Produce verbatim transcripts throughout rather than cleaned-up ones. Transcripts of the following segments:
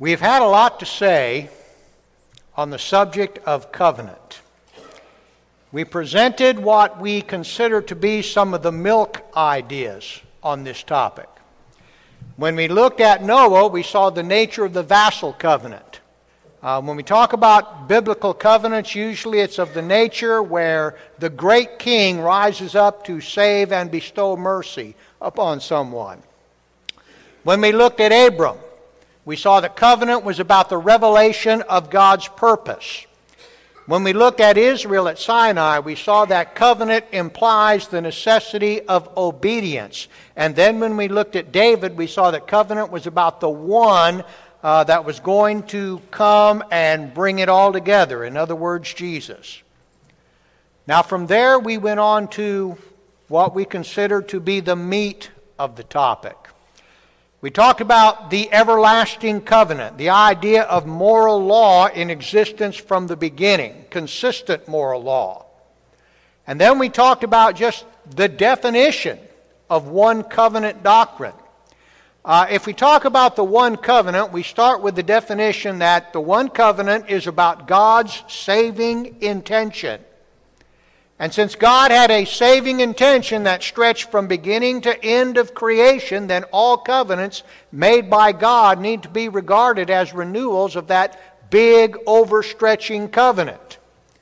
We've had a lot to say on the subject of covenant. We presented what we consider to be some of the milk ideas on this topic. When we looked at Noah, we saw the nature of the vassal covenant. Uh, when we talk about biblical covenants, usually it's of the nature where the great king rises up to save and bestow mercy upon someone. When we looked at Abram, we saw that covenant was about the revelation of God's purpose. When we looked at Israel at Sinai, we saw that covenant implies the necessity of obedience. And then when we looked at David, we saw that covenant was about the one uh, that was going to come and bring it all together. In other words, Jesus. Now from there we went on to what we consider to be the meat of the topic. We talked about the everlasting covenant, the idea of moral law in existence from the beginning, consistent moral law. And then we talked about just the definition of one covenant doctrine. Uh, if we talk about the one covenant, we start with the definition that the one covenant is about God's saving intention. And since God had a saving intention that stretched from beginning to end of creation, then all covenants made by God need to be regarded as renewals of that big, overstretching covenant.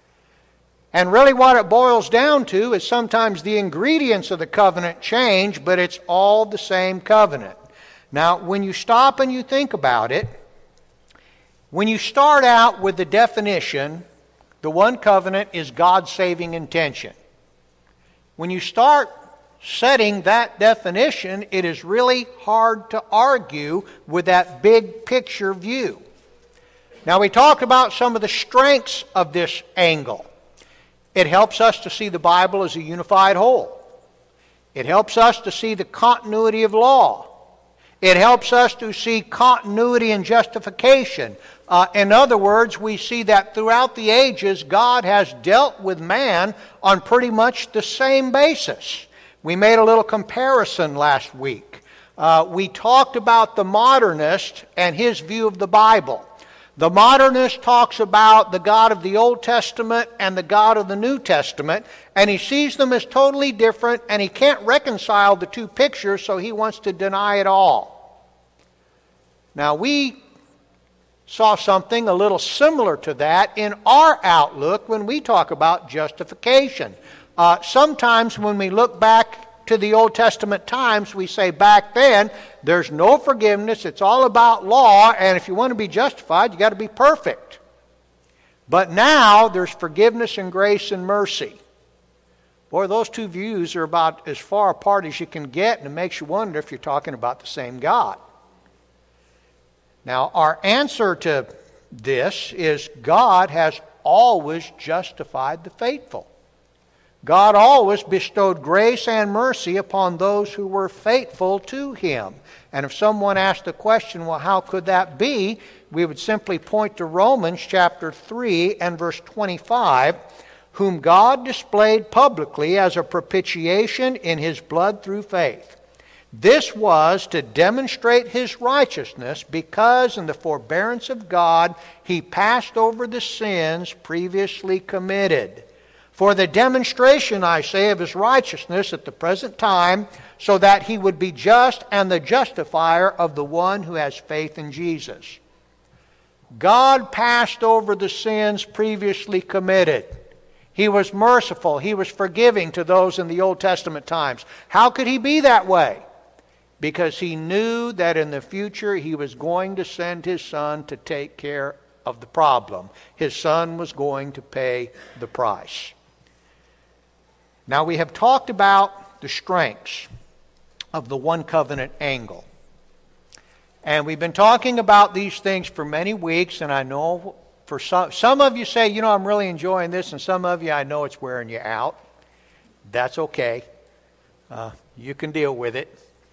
And really what it boils down to is sometimes the ingredients of the covenant change, but it's all the same covenant. Now, when you stop and you think about it, when you start out with the definition, the one covenant is God's saving intention. When you start setting that definition, it is really hard to argue with that big picture view. Now we talked about some of the strengths of this angle. It helps us to see the Bible as a unified whole. It helps us to see the continuity of law. It helps us to see continuity in justification. Uh, in other words, we see that throughout the ages, God has dealt with man on pretty much the same basis. We made a little comparison last week. Uh, we talked about the modernist and his view of the Bible. The modernist talks about the God of the Old Testament and the God of the New Testament, and he sees them as totally different, and he can't reconcile the two pictures, so he wants to deny it all. Now, we saw something a little similar to that in our outlook when we talk about justification. Uh, sometimes when we look back to the Old Testament times, we say back then, there's no forgiveness, it's all about law, and if you want to be justified, you got to be perfect. But now, there's forgiveness and grace and mercy. Boy, those two views are about as far apart as you can get, and it makes you wonder if you're talking about the same God. Now, our answer to this is God has always justified the faithful. God always bestowed grace and mercy upon those who were faithful to Him. And if someone asked the question, well, how could that be? We would simply point to Romans chapter three and verse twenty-five, whom God displayed publicly as a propitiation in His blood through faith. This was to demonstrate His righteousness, because in the forbearance of God He passed over the sins previously committed. For the demonstration, I say, of His righteousness at the present time, so that He would be just and the justifier of the one who has faith in Jesus. God passed over the sins previously committed. He was merciful. He was forgiving to those in the Old Testament times. How could He be that way? Because He knew that in the future He was going to send His Son to take care of the problem. His Son was going to pay the price. Now we have talked about the strengths of the one covenant angle. And we've been talking about these things for many weeks, and I know for some, some of you say, you know, I'm really enjoying this, and some of you, I know it's wearing you out. That's okay. Uh, you can deal with it.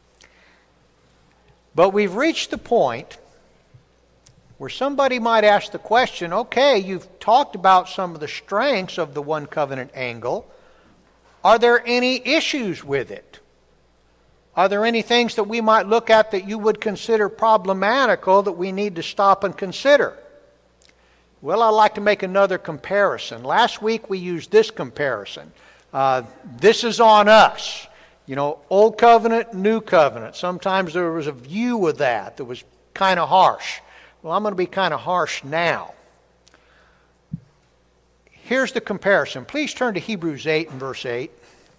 But we've reached the point where somebody might ask the question, okay, you've talked about some of the strengths of the one covenant angle. Are there any issues with it? Are there any things that we might look at that you would consider problematical that we need to stop and consider? Well, I'd like to make another comparison. Last week we used this comparison. Uh, this is on us. You know, Old Covenant, New Covenant. Sometimes there was a view of that that was kind of harsh. Well, I'm going to be kind of harsh now. Here's the comparison. Please turn to Hebrews eight and verse eight.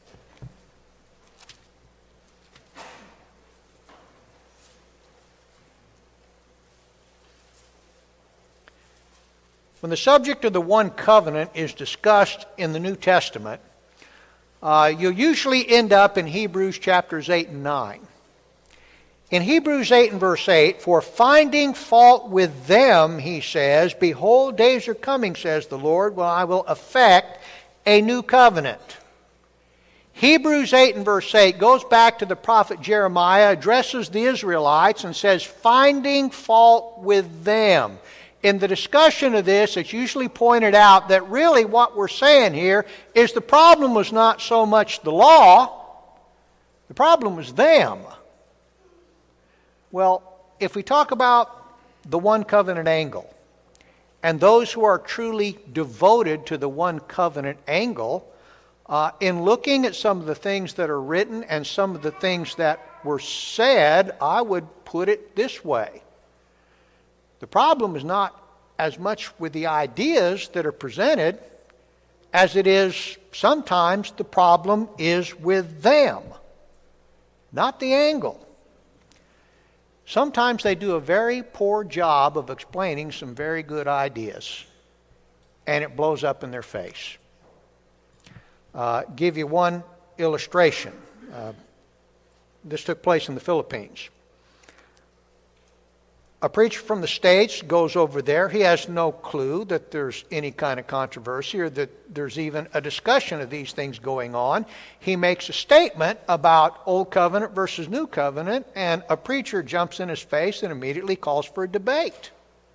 When the subject of the one covenant is discussed in the New Testament, uh, you'll usually end up in Hebrews chapters eight and nine. In Hebrews eight and verse eight, for finding fault with them, he says, behold, days are coming, says the Lord, when I will effect a new covenant. Hebrews eight and verse eight goes back to the prophet Jeremiah, addresses the Israelites, and says, finding fault with them. In the discussion of this, it's usually pointed out that really what we're saying here is the problem was not so much the law, the problem was them. Well, if we talk about the one covenant angle, and those who are truly devoted to the one covenant angle, uh, in looking at some of the things that are written and some of the things that were said, I would put it this way. The problem is not as much with the ideas that are presented as it is sometimes the problem is with them, not the angle. Sometimes they do a very poor job of explaining some very good ideas, and it blows up in their face. Uh, give you one illustration. Uh, this took place in the Philippines. A preacher from the States goes over there. He has no clue that there's any kind of controversy or that there's even a discussion of these things going on. He makes a statement about Old Covenant versus New Covenant, and a preacher jumps in his face and immediately calls for a debate.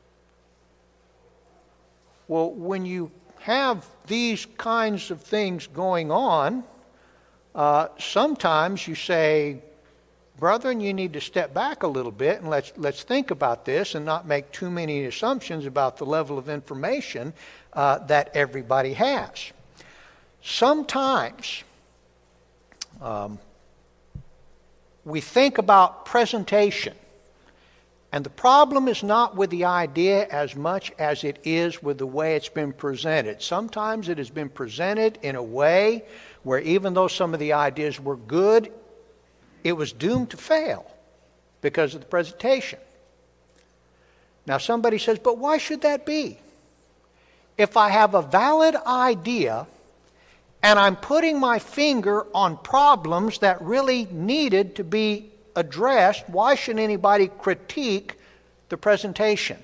Well, when you have these kinds of things going on, uh, sometimes you say, brethren, you need to step back a little bit and let's let's think about this and not make too many assumptions about the level of information uh, that everybody has. Sometimes um, we think about presentation, and the problem is not with the idea as much as it is with the way it's been presented. Sometimes it has been presented in a way where even though some of the ideas were good, it was doomed to fail because of the presentation. Now somebody says, but why should that be? If I have a valid idea and I'm putting my finger on problems that really needed to be addressed, why should anybody critique the presentation?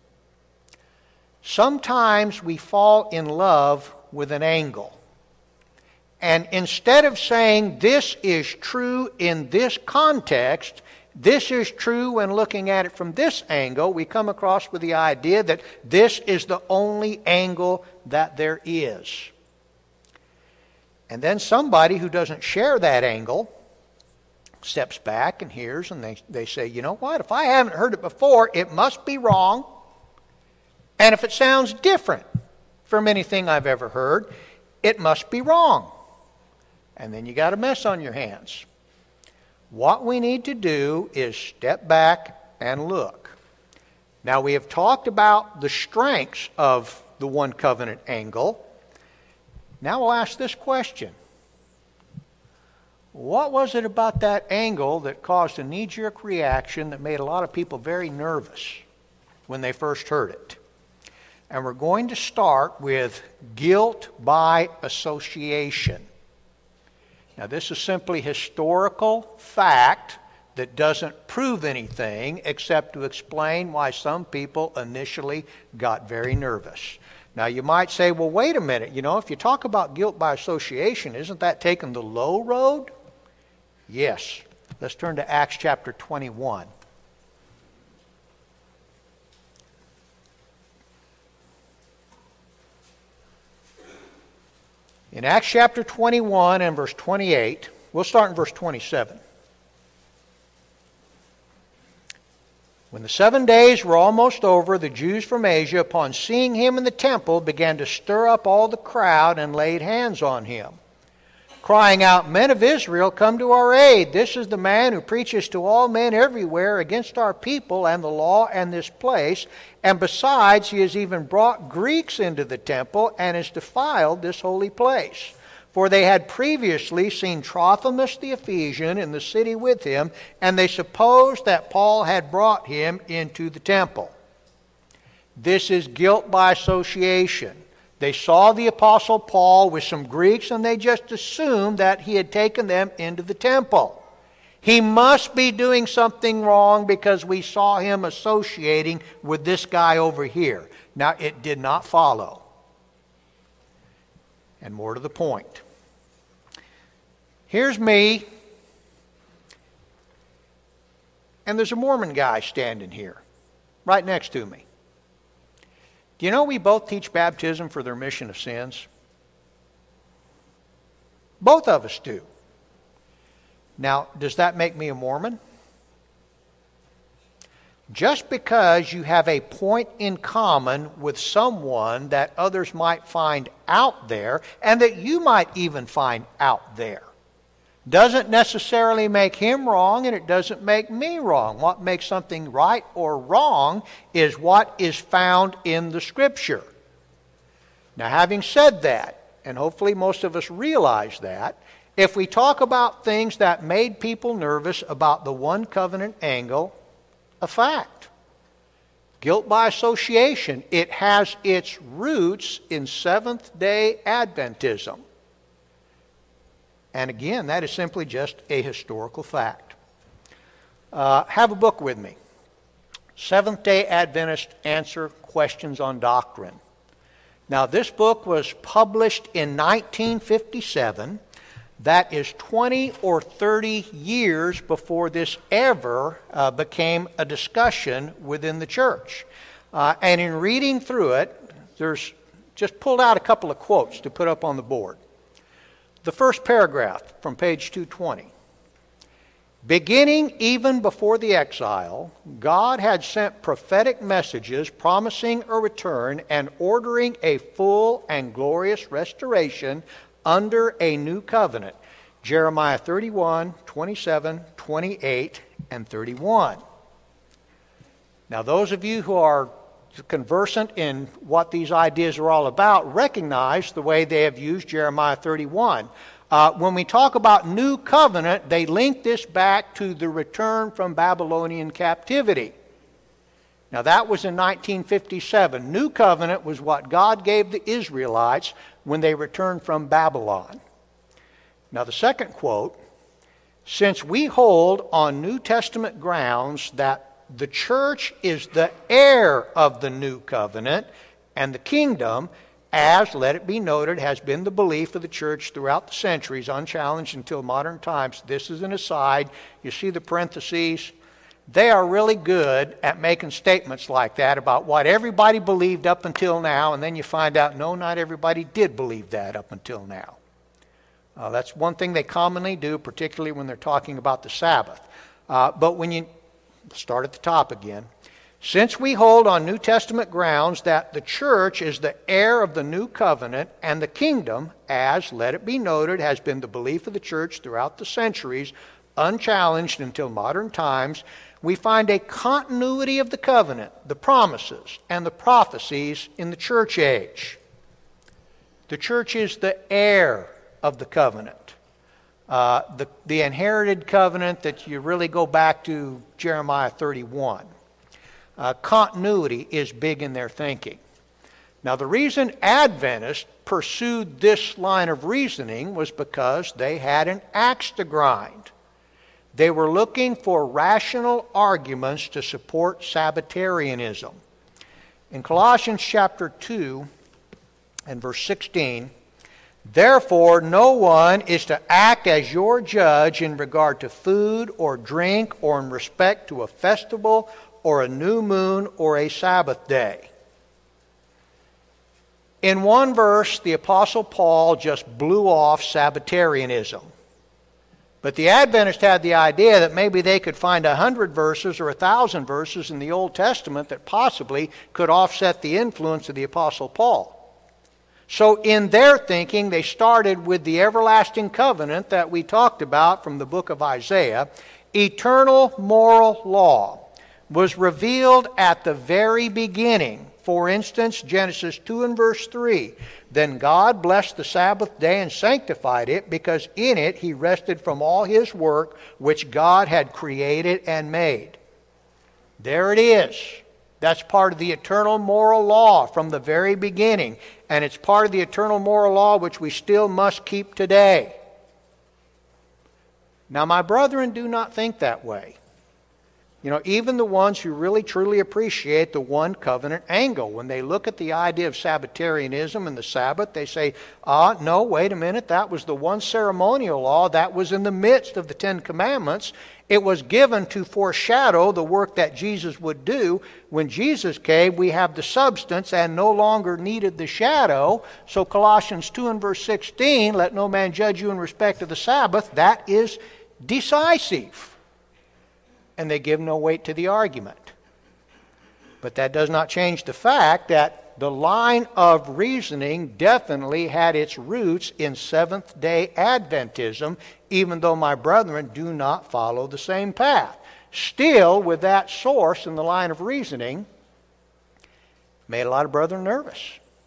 Sometimes we fall in love with an angle. And instead of saying this is true in this context, this is true when looking at it from this angle, we come across with the idea that this is the only angle that there is. And then somebody who doesn't share that angle steps back and hears, and they, they say, you know what, if I haven't heard it before, it must be wrong. And if it sounds different from anything I've ever heard, it must be wrong. And then you got a mess on your hands. What we need to do is step back and look. Now, we have talked about the strengths of the one covenant angle. Now we'll ask this question. What was it about that angle that caused a knee-jerk reaction that made a lot of people very nervous when they first heard it? And we're going to start with guilt by association. Now, this is simply historical fact that doesn't prove anything except to explain why some people initially got very nervous. Now, you might say, well, wait a minute. You know, if you talk about guilt by association, isn't that taking the low road? Yes. Let's turn to Acts chapter twenty-one. In Acts chapter twenty-one and verse twenty-eight, we'll start in verse twenty-seven. When the seven days were almost over, the Jews from Asia, upon seeing him in the temple, began to stir up all the crowd and laid hands on him, crying out, "Men of Israel, come to our aid. This is the man who preaches to all men everywhere against our people and the law and this place. And besides, he has even brought Greeks into the temple and has defiled this holy place." For they had previously seen Trophimus the Ephesian in the city with him, and they supposed that Paul had brought him into the temple. This is guilt by association. They saw the Apostle Paul with some Greeks, and they just assumed that he had taken them into the temple. He must be doing something wrong because we saw him associating with this guy over here. Now, it did not follow. And more to the point. Here's me, and there's a Mormon guy standing here, right next to me. Do you know we both teach baptism for the remission of sins? Both of us do. Now, does that make me a Mormon? Just because you have a point in common with someone that others might find out there, and that you might even find out there, doesn't necessarily make him wrong, and it doesn't make me wrong. What makes something right or wrong is what is found in the Scripture. Now, having said that, and hopefully most of us realize that, if we talk about things that made people nervous about the one covenant angle, a fact. Guilt by association. It has its roots in Seventh-day Adventism. And again, that is simply just a historical fact. Uh, have a book with me. Seventh-day Adventist Answer Questions on Doctrine. Now, this book was published in nineteen fifty-seven. That is twenty or thirty years before this ever uh, became a discussion within the church. Uh, and in reading through it, there's just pulled out a couple of quotes to put up on the board. The first paragraph from page two twenty. Beginning even before the exile, God had sent prophetic messages promising a return and ordering a full and glorious restoration under a new covenant. Jeremiah thirty-one, twenty-seven, twenty-eight, and thirty-one. Now, those of you who are conversant in what these ideas are all about recognize the way they have used Jeremiah thirty-one. Uh, when we talk about new covenant, they link this back to the return from Babylonian captivity. Now, that was in nineteen fifty-seven. New covenant was what God gave the Israelites when they returned from Babylon. Now, the second quote, since we hold on New Testament grounds that the church is the heir of the new covenant and the kingdom, as, let it be noted, has been the belief of the church throughout the centuries, unchallenged until modern times. This is an aside. You see the parentheses? They are really good at making statements like that about what everybody believed up until now, and then you find out, no, not everybody did believe that up until now. Uh, that's one thing they commonly do, particularly when they're talking about the Sabbath. Uh, but when you start at the top again, since we hold on New Testament grounds that the church is the heir of the new covenant and the kingdom, as, let it be noted, has been the belief of the church throughout the centuries, unchallenged until modern times, we find a continuity of the covenant, the promises, and the prophecies in the church age. The church is the heir of the covenant. Uh, the, the inherited covenant that you really go back to Jeremiah thirty-one. Uh, continuity is big in their thinking. Now, the reason Adventists pursued this line of reasoning was because they had an axe to grind. They were looking for rational arguments to support Sabbatarianism. In Colossians chapter two and verse sixteen, therefore no one is to act as your judge in regard to food or drink or in respect to a festival or a new moon or a Sabbath day. In one verse, the Apostle Paul just blew off Sabbatarianism. But the Adventists had the idea that maybe they could find a hundred verses or a thousand verses in the Old Testament that possibly could offset the influence of the Apostle Paul. So in their thinking, they started with the everlasting covenant that we talked about from the book of Isaiah. Eternal moral law was revealed at the very beginning. For instance, Genesis two and verse three. Then God blessed the Sabbath day and sanctified it, because in it he rested from all his work which God had created and made. There it is. That's part of the eternal moral law from the very beginning. And it's part of the eternal moral law which we still must keep today. Now, my brethren do not think that way. You know, even the ones who really truly appreciate the one covenant angle, when they look at the idea of Sabbatarianism and the Sabbath, they say, ah, no, wait a minute, that was the one ceremonial law that was in the midst of the Ten Commandments. It was given to foreshadow the work that Jesus would do. When Jesus came, we have the substance and no longer needed the shadow. So Colossians two and verse sixteen, let no man judge you in respect of the Sabbath, that is decisive. And they give no weight to the argument. But that does not change the fact that the line of reasoning definitely had its roots in Seventh-day Adventism, even though my brethren do not follow the same path. Still, with that source in the line of reasoning, made a lot of brethren nervous.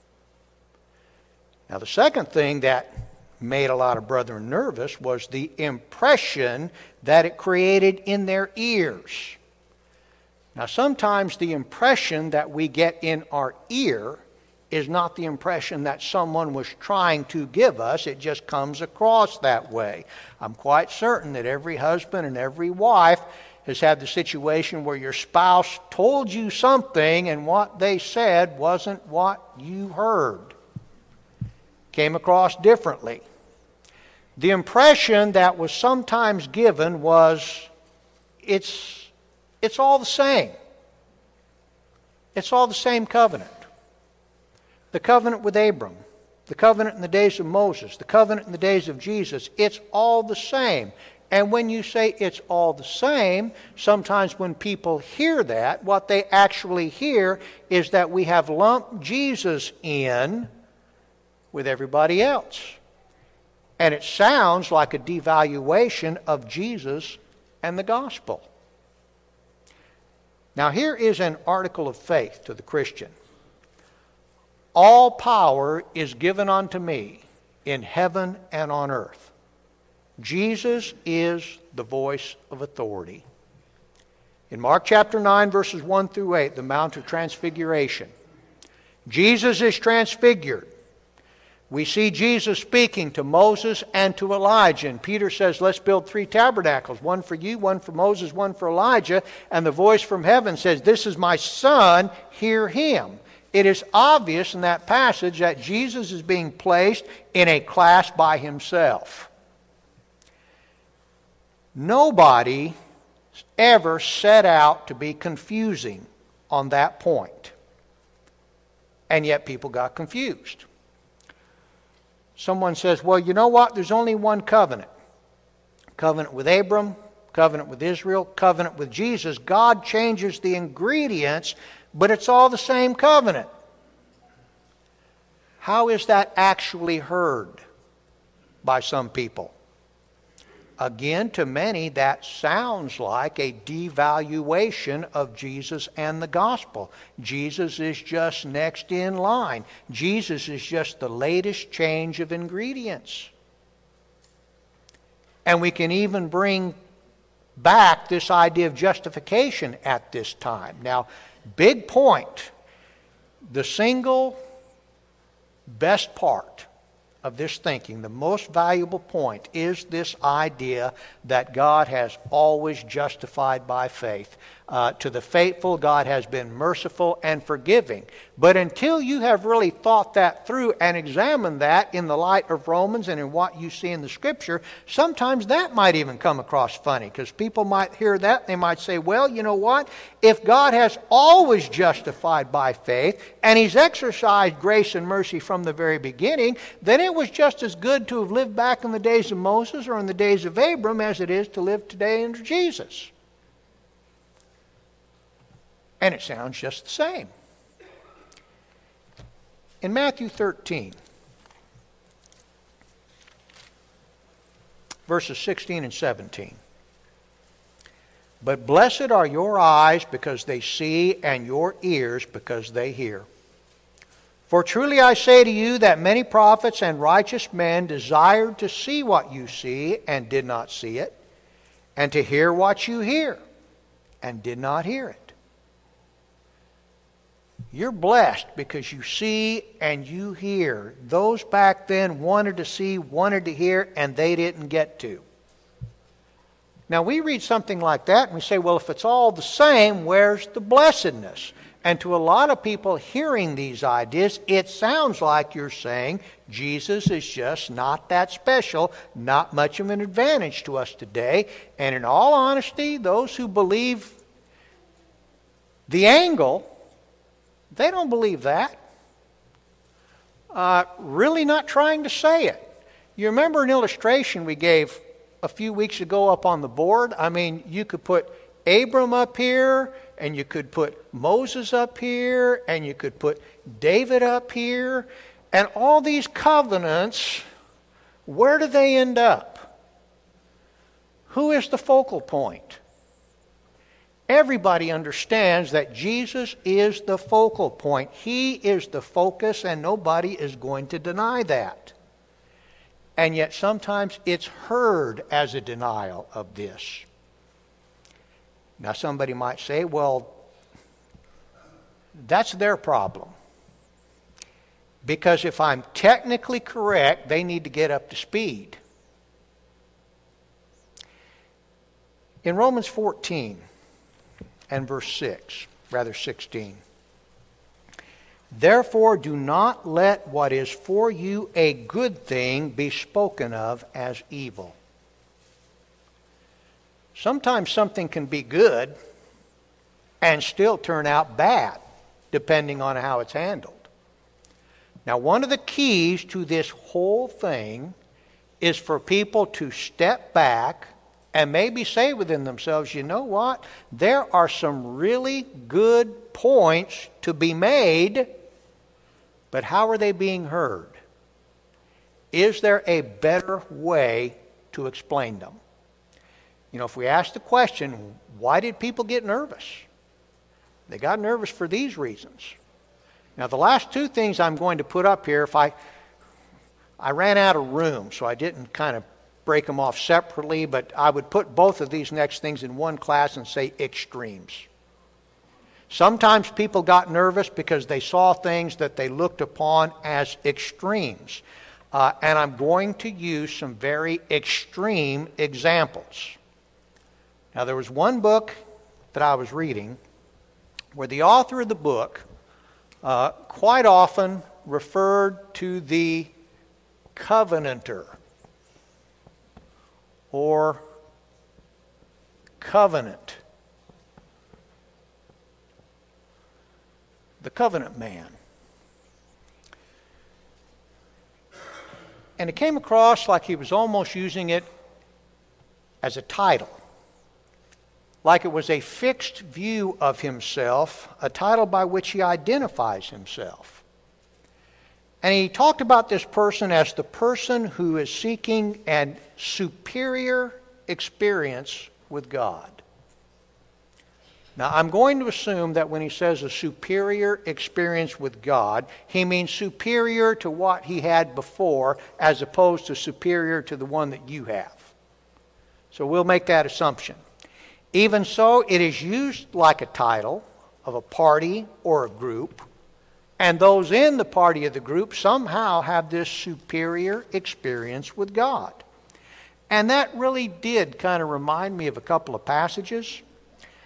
Now, the second thing that made a lot of brethren nervous was the impression that it created in their ears. Now, sometimes the impression that we get in our ear is not the impression that someone was trying to give us. It just comes across that way. I'm quite certain that every husband and every wife has had the situation where your spouse told you something and what they said wasn't what you heard. Came across differently. The impression that was sometimes given was, it's, it's all the same. It's all the same covenant. The covenant with Abram, the covenant in the days of Moses, the covenant in the days of Jesus, it's all the same. And when you say it's all the same, sometimes when people hear that, what they actually hear is that we have lumped Jesus in with everybody else. And it sounds like a devaluation of Jesus and the gospel. Now, here is an article of faith to the Christian. All power is given unto me in heaven and on earth. Jesus is the voice of authority. In Mark chapter nine, verses one through eight, the Mount of Transfiguration, Jesus is transfigured. We see Jesus speaking to Moses and to Elijah. And Peter says, let's build three tabernacles. One for you, one for Moses, one for Elijah. And the voice from heaven says, this is my son, hear him. It is obvious in that passage that Jesus is being placed in a class by himself. Nobody ever set out to be confusing on that point. And yet people got confused. Someone says, well, you know what? There's only one covenant. Covenant with Abram, covenant with Israel, covenant with Jesus. God changes the ingredients, but it's all the same covenant. How is that actually heard by some people? Again, to many, that sounds like a devaluation of Jesus and the gospel. Jesus is just next in line. Jesus is just the latest change of ingredients. And we can even bring back this idea of justification at this time. Now, big point. The single best part of this thinking, the most valuable point, is this idea that God has always justified by faith. Uh, to the faithful, God has been merciful and forgiving. But until you have really thought that through and examined that in the light of Romans and in what you see in the Scripture, sometimes that might even come across funny, because people might hear that and they might say, well, you know what? If God has always justified by faith and He's exercised grace and mercy from the very beginning, then it was just as good to have lived back in the days of Moses or in the days of Abram as it is to live today under Jesus. And it sounds just the same. In Matthew thirteen, verses sixteen and seventeen. But blessed are your eyes because they see, and your ears because they hear. For truly I say to you that many prophets and righteous men desired to see what you see and did not see it, and to hear what you hear and did not hear it. You're blessed because you see and you hear. Those back then wanted to see, wanted to hear, and they didn't get to. Now we read something like that and we say, well, if it's all the same, where's the blessedness? And to a lot of people hearing these ideas, it sounds like you're saying Jesus is just not that special, not much of an advantage to us today. And in all honesty, those who believe the angle, they don't believe that. Uh, really not trying to say it. You remember an illustration we gave a few weeks ago up on the board? I mean, you could put Abram up here, and you could put Moses up here, and you could put David up here, and all these covenants, where do they end up? Who is the focal point? Everybody understands that Jesus is the focal point. He is the focus, and nobody is going to deny that. And yet sometimes it's heard as a denial of this. Now somebody might say, well, that's their problem. Because if I'm technically correct, they need to get up to speed. In Romans fourteen, and verse six, rather sixteen. Therefore do not let what is for you a good thing be spoken of as evil. Sometimes something can be good and still turn out bad, depending on how it's handled. Now, one of the keys to this whole thing is for people to step back and maybe say within themselves, you know what? There are some really good points to be made, but how are they being heard? Is there a better way to explain them? You know, if we ask the question, why did people get nervous? They got nervous for these reasons. Now, the last two things I'm going to put up here, if I, I ran out of room, so I didn't kind of break them off separately, but I would put both of these next things in one class and say extremes. Sometimes people got nervous because they saw things that they looked upon as extremes. Uh, and I'm going to use some very extreme examples. Now, there was one book that I was reading where the author of the book uh, quite often referred to the covenanter or covenant. The covenant man. And it came across like he was almost using it as a title. Like it was a fixed view of himself, a title by which he identifies himself. And he talked about this person as the person who is seeking an superior experience with God. Now, I'm going to assume that when he says a superior experience with God, he means superior to what he had before as opposed to superior to the one that you have. So we'll make that assumption. Even so, it is used like a title of a party or a group, and those in the party of the group somehow have this superior experience with God. And that really did kind of remind me of a couple of passages.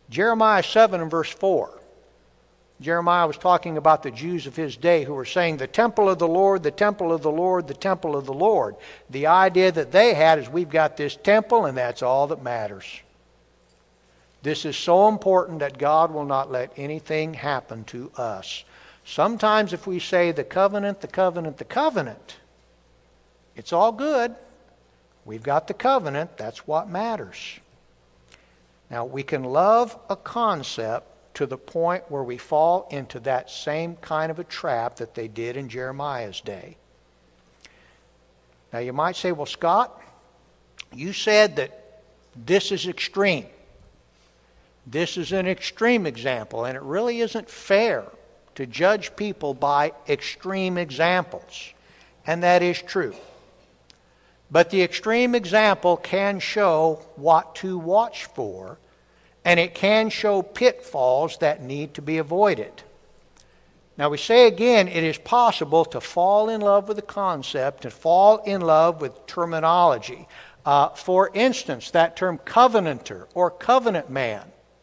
Jeremiah seven and verse four. Jeremiah was talking about the Jews of his day who were saying, the temple of the Lord, the temple of the Lord, the temple of the Lord. The idea that they had is we've got this temple and that's all that matters. This is so important that God will not let anything happen to us. Sometimes if we say the covenant, the covenant, the covenant, it's all good. We've got the covenant. That's what matters. Now, we can love a concept to the point where we fall into that same kind of a trap that they did in Jeremiah's day. Now, you might say, well, Scott, you said that this is extreme. This is an extreme example, and it really isn't fair to judge people by extreme examples. And that is true. But the extreme example can show what to watch for, and it can show pitfalls that need to be avoided. Now we say again, it is possible to fall in love with a concept and fall in love with terminology. Uh, for instance, that term covenanter or covenant man.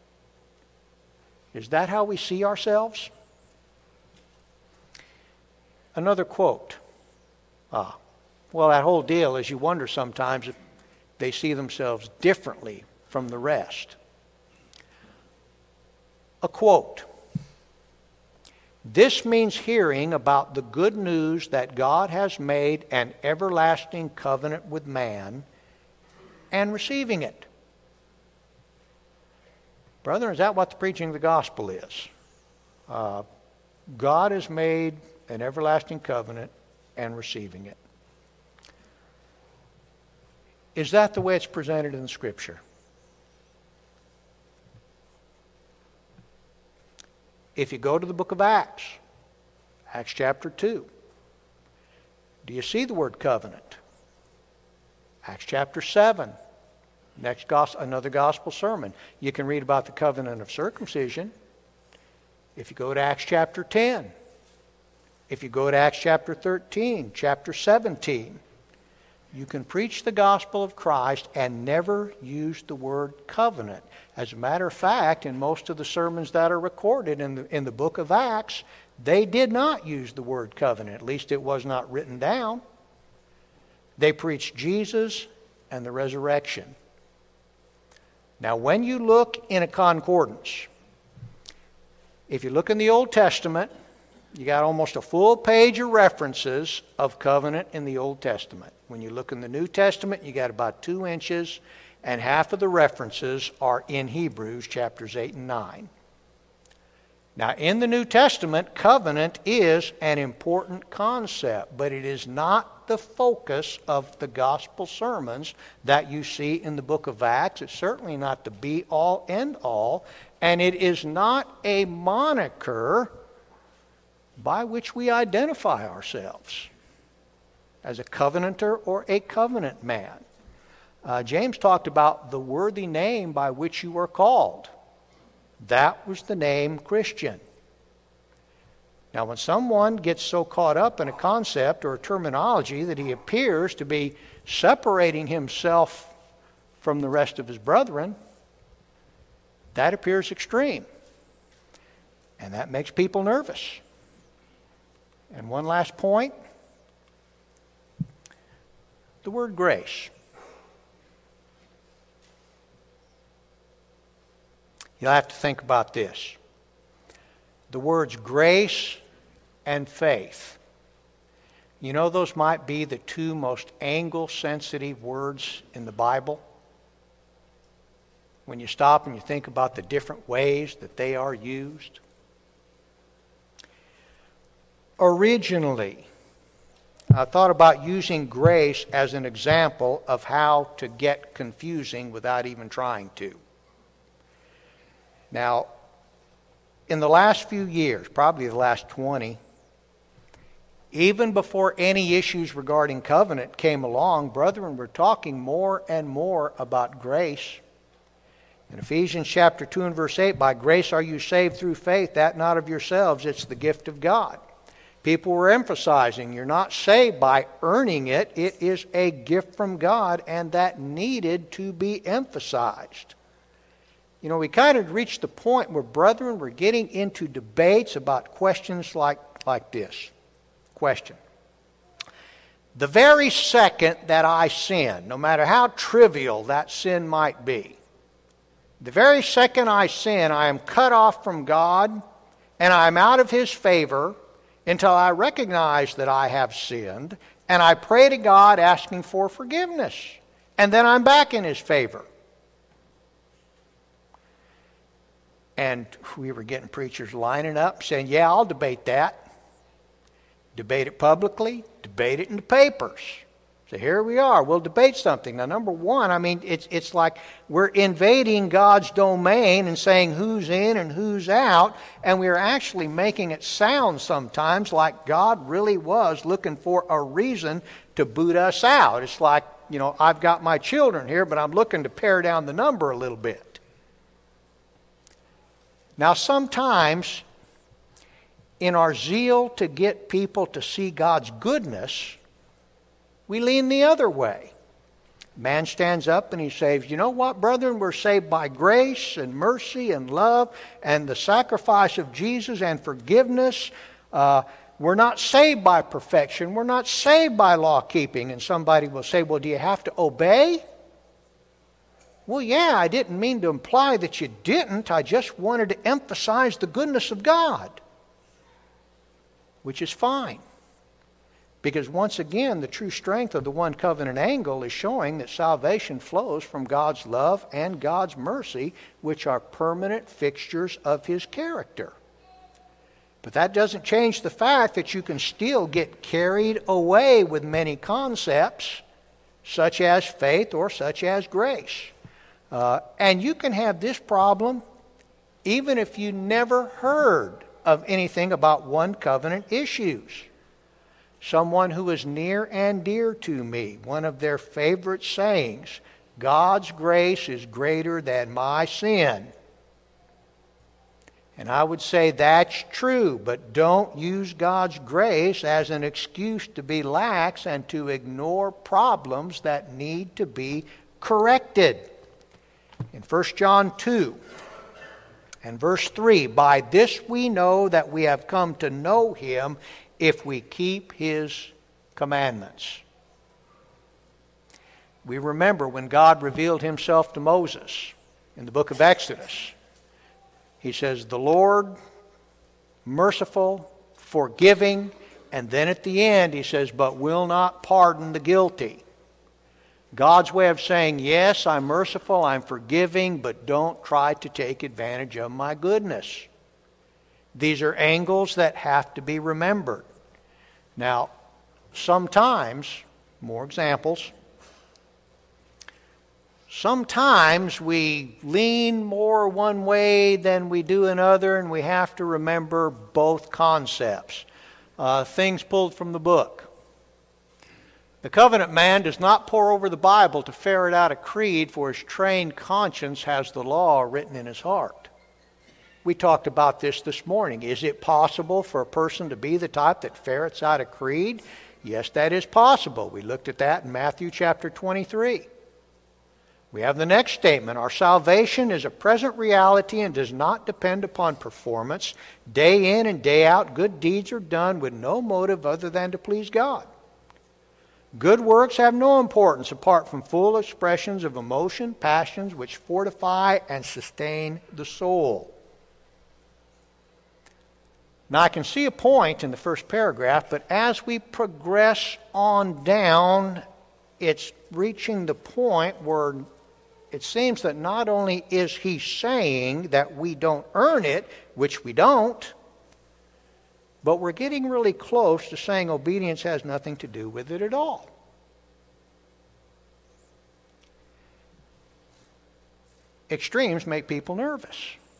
Is that how we see ourselves? Another quote. Ah, well, that whole deal is you wonder sometimes if they see themselves differently from the rest. A quote. This means hearing about the good news that God has made an everlasting covenant with man and receiving it. Brethren, is that what the preaching of the gospel is? Uh, God has made an everlasting covenant and receiving it. Is that the way it's presented in the Scripture? If you go to the book of Acts, Acts chapter two, do you see the word covenant? Acts chapter seven, next gospel, another gospel sermon. You can read about the covenant of circumcision. If you go to Acts chapter ten, if you go to Acts chapter thirteen, chapter seventeen, you can preach the gospel of Christ and never use the word covenant. As a matter of fact, in most of the sermons that are recorded in the, in the book of Acts, they did not use the word covenant. At least it was not written down. They preached Jesus and the resurrection. Now, when you look in a concordance, if you look in the Old Testament, you got almost a full page of references of covenant in the Old Testament. When you look in the New Testament, you got about two inches, and half of the references are in Hebrews chapters eight and nine. Now, in the New Testament, covenant is an important concept, but it is not the focus of the gospel sermons that you see in the book of Acts. It's certainly not the be-all, end-all, and it is not a moniker by which we identify ourselves as a covenanter or a covenant man. Uh, James talked about the worthy name by which you are called. That was the name Christian. Now, when someone gets so caught up in a concept or a terminology that he appears to be separating himself from the rest of his brethren, that appears extreme. And that makes people nervous. And one last point, the word grace. You'll have to think about this. The words grace and faith. You know, those might be the two most angle-sensitive words in the Bible. When you stop and you think about the different ways that they are used. Originally, I thought about using grace as an example of how to get confusing without even trying to. Now, in the last few years, probably the last twenty, even before any issues regarding covenant came along, brethren were talking more and more about grace. In Ephesians chapter two and verse eight, by grace are you saved through faith, that not of yourselves, it's the gift of God. People were emphasizing you're not saved by earning it, it is a gift from God, and that needed to be emphasized. You know, we kind of reached the point where, brethren, we're getting into debates about questions like, like this. Question. The very second that I sin, no matter how trivial that sin might be, the very second I sin, I am cut off from God and I am out of His favor until I recognize that I have sinned and I pray to God asking for forgiveness. And then I'm back in His favor. And we were getting preachers lining up saying, yeah, I'll debate that. Debate it publicly, debate it in the papers. So here we are, we'll debate something. Now, number one, I mean, it's, it's like we're invading God's domain and saying who's in and who's out, and we're actually making it sound sometimes like God really was looking for a reason to boot us out. It's like, you know, I've got my children here, but I'm looking to pare down the number a little bit. Now, sometimes in our zeal to get people to see God's goodness, we lean the other way. Man stands up and he says, you know what, brethren, we're saved by grace and mercy and love and the sacrifice of Jesus and forgiveness. Uh, we're not saved by perfection. We're not saved by law keeping. And somebody will say, well, do you have to obey? Well, yeah, I didn't mean to imply that you didn't. I just wanted to emphasize the goodness of God, which is fine. Because once again, the true strength of the one covenant angle is showing that salvation flows from God's love and God's mercy, which are permanent fixtures of His character. But that doesn't change the fact that you can still get carried away with many concepts, such as faith or such as grace. Uh, and you can have this problem even if you never heard of anything about one covenant issues. Someone who is near and dear to me, one of their favorite sayings, God's grace is greater than my sin. And I would say that's true, but don't use God's grace as an excuse to be lax and to ignore problems that need to be corrected. In First John two and verse three, by this we know that we have come to know Him if we keep His commandments. We remember when God revealed Himself to Moses in the book of Exodus. He says, the Lord, merciful, forgiving, and then at the end He says, but will not pardon the guilty. God's way of saying, yes, I'm merciful, I'm forgiving, but don't try to take advantage of my goodness. These are angles that have to be remembered. Now, sometimes, more examples, sometimes we lean more one way than we do another, and we have to remember both concepts. Uh, things pulled from the book. The covenant man does not pore over the Bible to ferret out a creed, for his trained conscience has the law written in his heart. We talked about this this morning. Is it possible for a person to be the type that ferrets out a creed? Yes, that is possible. We looked at that in Matthew chapter twenty-three. We have the next statement. Our salvation is a present reality and does not depend upon performance. Day in and day out, good deeds are done with no motive other than to please God. Good works have no importance apart from full expressions of emotion, passions, which fortify and sustain the soul. Now, I can see a point in the first paragraph, but as we progress on down, it's reaching the point where it seems that not only is he saying that we don't earn it, which we don't, but we're getting really close to saying obedience has nothing to do with it at all. Extremes make people nervous.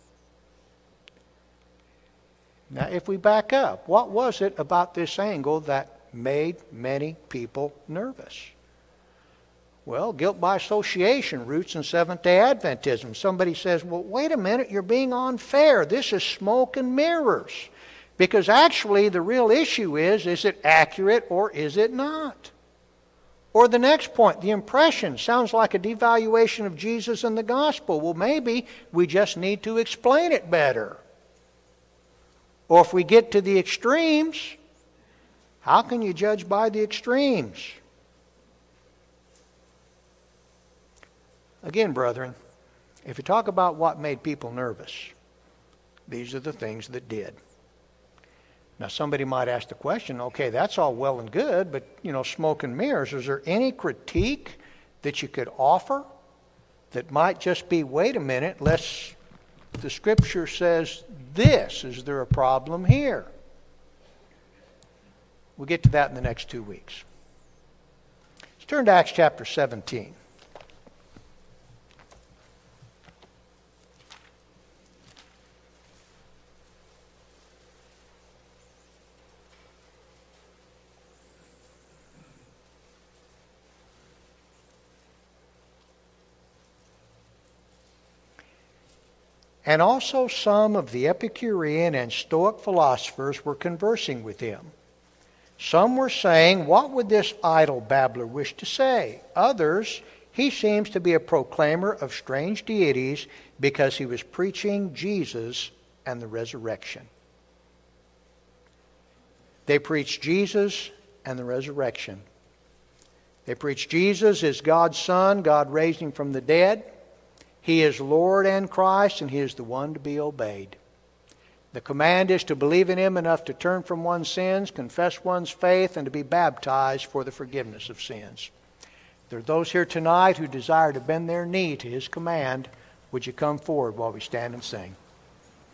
Now, if we back up, what was it about this angle that made many people nervous? Well, guilt by association roots in Seventh-day Adventism. Somebody says, well, wait a minute, you're being unfair. This is smoke and mirrors. Because actually the real issue is, is it accurate or is it not? Or the next point, the impression sounds like a devaluation of Jesus and the gospel. Well, maybe we just need to explain it better. Or if we get to the extremes, how can you judge by the extremes? Again, brethren, if you talk about what made people nervous, these are the things that did. Now, somebody might ask the question, okay, that's all well and good, but, you know, smoke and mirrors. Is there any critique that you could offer that might just be, wait a minute, let's, the Scripture says this. Is there a problem here? We'll get to that in the next two weeks. Let's turn to Acts chapter seventeen. And also some of the Epicurean and Stoic philosophers were conversing with him. Some were saying, what would this idle babbler wish to say? Others, he seems to be a proclaimer of strange deities because he was preaching Jesus and the resurrection. They preached Jesus and the resurrection. They preached Jesus as God's Son. God raised him from the dead. He is Lord and Christ, and he is the one to be obeyed. The command is to believe in him enough to turn from one's sins, confess one's faith, and to be baptized for the forgiveness of sins. There are those here tonight who desire to bend their knee to his command. Would you come forward while we stand and sing?